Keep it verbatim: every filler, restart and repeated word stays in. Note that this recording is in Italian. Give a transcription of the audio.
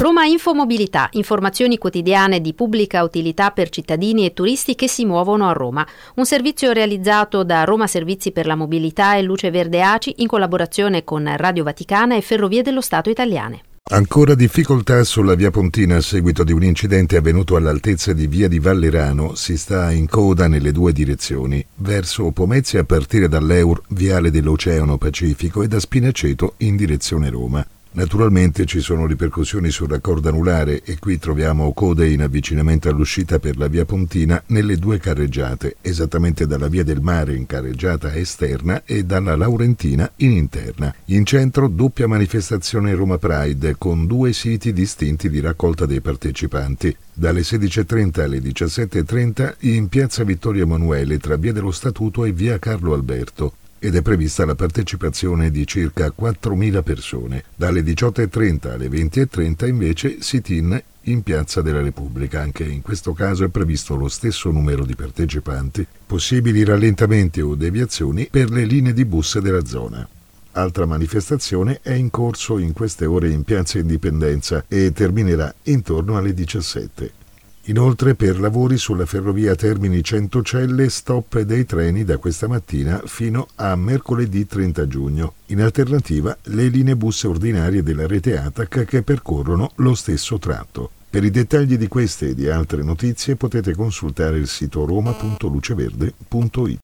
Roma Infomobilità, informazioni quotidiane di pubblica utilità per cittadini e turisti che si muovono a Roma. Un servizio realizzato da Roma Servizi per la Mobilità e Luce Verde A C I in collaborazione con Radio Vaticana e Ferrovie dello Stato Italiane. Ancora difficoltà sulla via Pontina a seguito di un incidente avvenuto all'altezza di via di Vallerano. Si sta in coda nelle due direzioni, verso Pomezia a partire dall'Eur, viale dell'Oceano Pacifico, e da Spinaceto in direzione Roma. Naturalmente ci sono ripercussioni sul raccordo anulare e qui troviamo code in avvicinamento all'uscita per la via Pontina nelle due carreggiate, esattamente dalla via del Mare in carreggiata esterna e dalla Laurentina in interna. In centro doppia manifestazione Roma Pride con due siti distinti di raccolta dei partecipanti. Dalle sedici e trenta alle diciassette e trenta in piazza Vittorio Emanuele tra via dello Statuto e via Carlo Alberto. Ed è prevista la partecipazione di circa quattromila persone. Dalle diciotto e trenta alle venti e trenta invece sit-in in Piazza della Repubblica. Anche in questo caso è previsto lo stesso numero di partecipanti. Possibili rallentamenti o deviazioni per le linee di bus della zona. Altra manifestazione è in corso in queste ore in Piazza Indipendenza e terminerà intorno alle diciassette. Inoltre, per lavori sulla ferrovia Termini-Centocelle, stop dei treni da questa mattina fino a mercoledì trenta giugno. In alternativa, le linee bus ordinarie della rete A T A C che percorrono lo stesso tratto. Per i dettagli di queste e di altre notizie potete consultare il sito roma punto luceverde punto it.